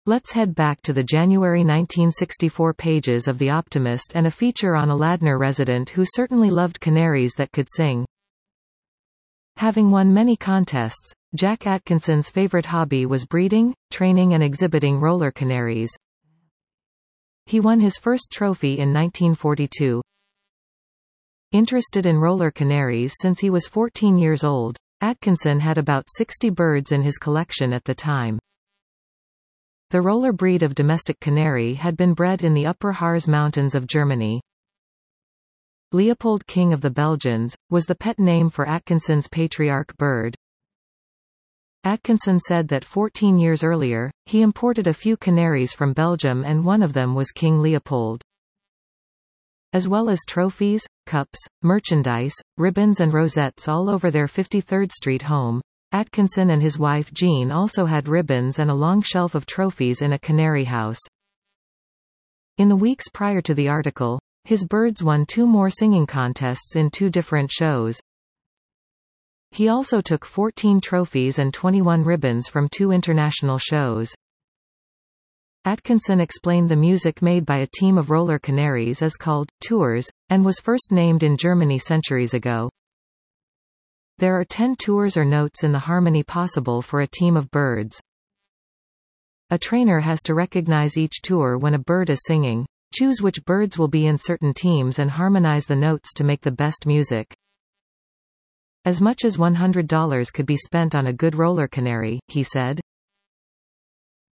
Let's head back to the January 1964 pages of The Optimist and a feature on a Ladner resident who certainly loved canaries that could sing. Having won many contests, Jack Atkinson's favorite hobby was breeding, training and exhibiting roller canaries. He won his first trophy in 1942. Interested in roller canaries since he was 14 years old, Atkinson had about 60 birds in his collection at the time. The roller breed of domestic canary had been bred in the Upper Harz Mountains of Germany. Leopold, King of the Belgians, was the pet name for Atkinson's patriarch bird. Atkinson said that 14 years earlier, he imported a few canaries from Belgium and one of them was King Leopold. As well as trophies, cups, merchandise, ribbons and rosettes all over their 53rd Street home, Atkinson and his wife Jean also had ribbons and a long shelf of trophies in a canary house. In the weeks prior to the article, his birds won 2 more singing contests in 2 different shows. He also took 14 trophies and 21 ribbons from 2 international shows. Atkinson explained the music made by a team of roller canaries is called tours, and was first named in Germany centuries ago. There are 10 tours or notes in the harmony possible for a team of birds. A trainer has to recognize each tour when a bird is singing, choose which birds will be in certain teams and harmonize the notes to make the best music. As much as $100 could be spent on a good roller canary, he said.